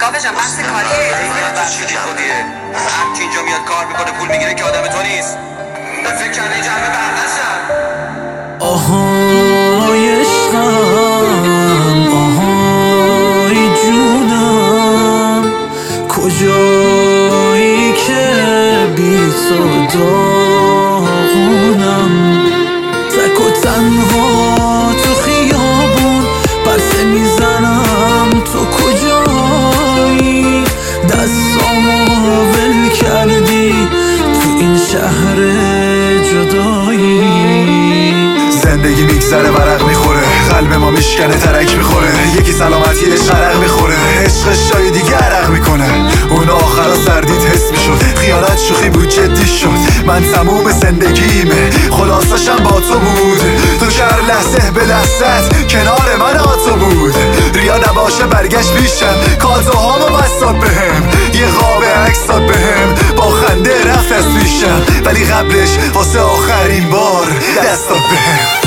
کافه جان بحث کاریه. این بحث خودیه. هر کی اینجا میاد کار میکنه پول میگیره که آدم تو نیست. فکر کرده اینجا همه برداشتن. آهای عشقم، آهای جونم، کجایی که بی تو داغونم. تک و تنها تو خیابون پرسه میزنم تو کجایی. دستامو ول کردی تو این شهر جدایی. زندگی میگذره ورق میخوره، قلب ما میشکنه ترک میخوره. یکی سلامتیش عرق میخوره، عشقش جای دیگه عرق میکنه. اون آخرا سردید حس میشد، خیانت شوخی بود جدی شد. من تموم زندگیمه خلاصشم با تو بود. تو که هر لحظه به لحظت کنار من آتو بود. ریا نباشه برگشت پیشم، کادوهامو بستاد بهم. یه قاب عکسات بهم، با خنده رفت از پیشم. ولی قبلش واسه آخرین بار دستات بهم.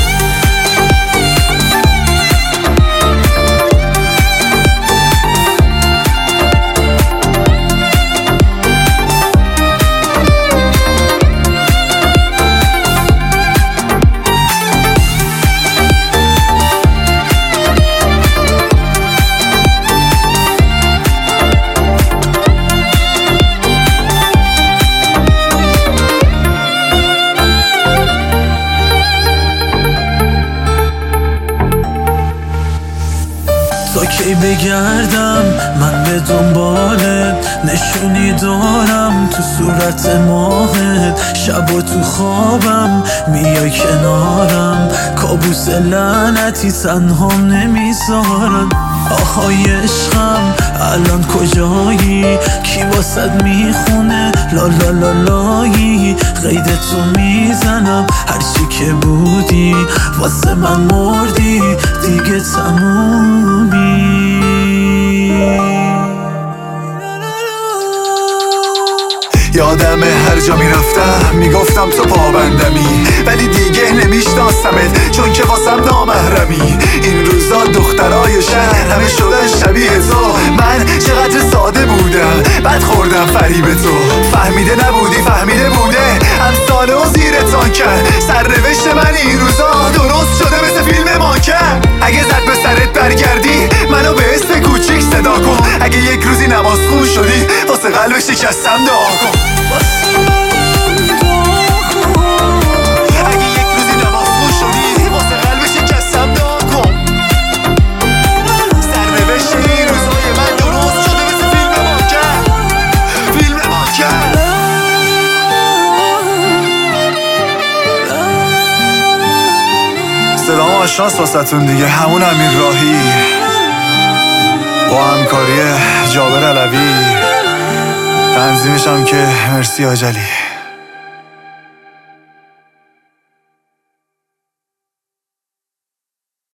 تا کی بگردم من به دنبالت، نشونی دارم تو صورت ماهت. شب و تو خوابم میای کنارم، کابوس لعنتی تنهام نمیذارن. آهای عشقم الان کجایی؟ کی واسد میخونه لا لا لا لایی؟ قید تو میزنم هرچی که بودی واسه من مردی دیگه تمومی. یادمه هر جا میرفتم میگفتم تو پابندمی، ولی دیگه نمیشناسمت چون که واسم نامحرمی. این روزا دخترای شهر همه شدن شبیه تو. من چقدر ساده بودم بعد خوردم فریب تو. فهمیده نبودی فهمیده بوده امثاله و زیرتان کرد. سرنوشت من این روزا درست شده مثل فیلم مانکن. اگه زد به سرت برگردی منو به اسم کوچیک صدا کن. اگه یک روزی نماز خون شدی واسه قلب شکستم دعا کن. اگه یک روزی نماز خون شدی واسه قلب شکستم دعا کن. سرنوشت این روزای من درست شده مثل فیلم مانکن. فیلم مانکن. صدام آشناس واسه‌تون دیگه، همون امیر راهی با همکاری جابر علوی. تنظیمش هم که مرسی آجلی.